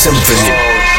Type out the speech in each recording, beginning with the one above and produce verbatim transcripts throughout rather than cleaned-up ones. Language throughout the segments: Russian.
Symphony.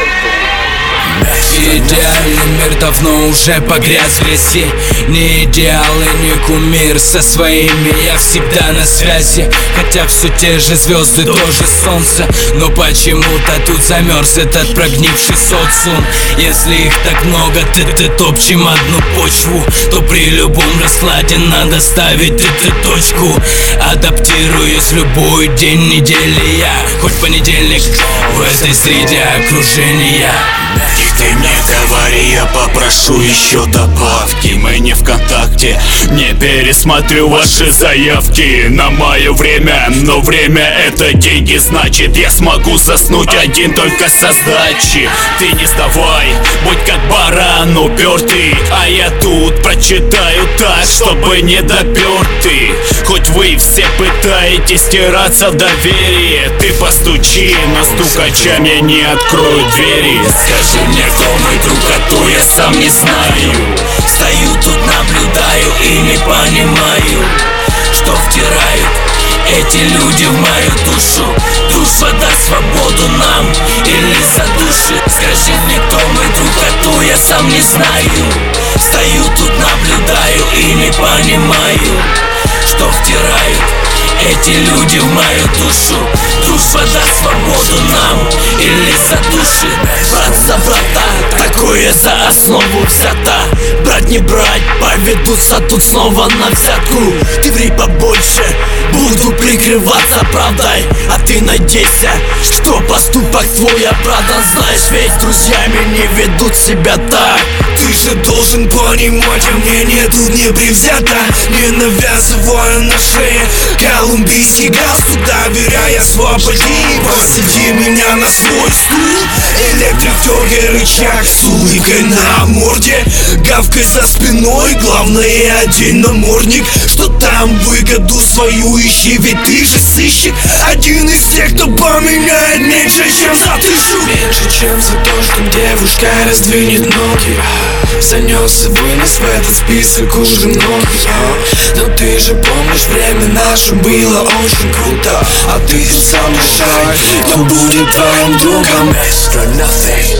Идеальный мир давно уже погряз в грязи. Не идеал и не кумир, со своими я всегда на связи. Хотя все те же звезды, тоже солнце, но почему-то тут замерз этот прогнивший социум. Если их так много, ты-ты топчем одну почву, то при любом раскладе надо ставить ты-ты точку. Адаптируюсь в любой день недели я, хоть понедельник в этой среде окружения. И ты мне говори, я попрошу еще добавки. Мы не ВКонтакте, не пересмотрю ваши заявки на мое время, но время это деньги, значит я смогу заснуть один только со сдачи. Ты не сдавай, будь как баран упертый, а я тут прочитаю так, чтобы не допертый. Хоть вы все пытаетесь стираться в доверии, ты постучи, но стукача мне не откроют двери. Скажи мне, кто мой друг, а то я сам не знаю. Стою тут, наблюдаю и не понимаю, что втирают эти люди в мою душу. Душа даст свободу нам или задушит? Скажи мне, кто мой друг, а то я сам не знаю. Стою тут, наблюдаю и не понимаю, что втирают эти люди в мою душу. Душа даст свободу нам или задушит? Брат за брата, такое за основу взято. Брать не брать, поведутся тут снова на взятку. Ты ври побольше, буду прикрываться правдой, а ты надейся, что поступок твой оправдан. Знаешь, ведь с друзьями не ведут себя так. Ты же должен понимать, а мнение тут не привзято. Не навязывая на шее колумбийский галстук, доверяя свободе. Посади меня на свой стул, электрик, дергай рычаг с улыбкой на морде, гавкой за спиной, главное один намордник. Что там выгоду свою ищи, ведь ты же сыщик. Один из тех, кто поменяет меньше, чем за тысячу. Меньше, чем за то, что девушка раздвинет ноги. Занес и вынес в этот список уже многих. Но ты же помнишь, время наше было очень круто, а ты сам решай, кто будет твоим другом. Extra nothing.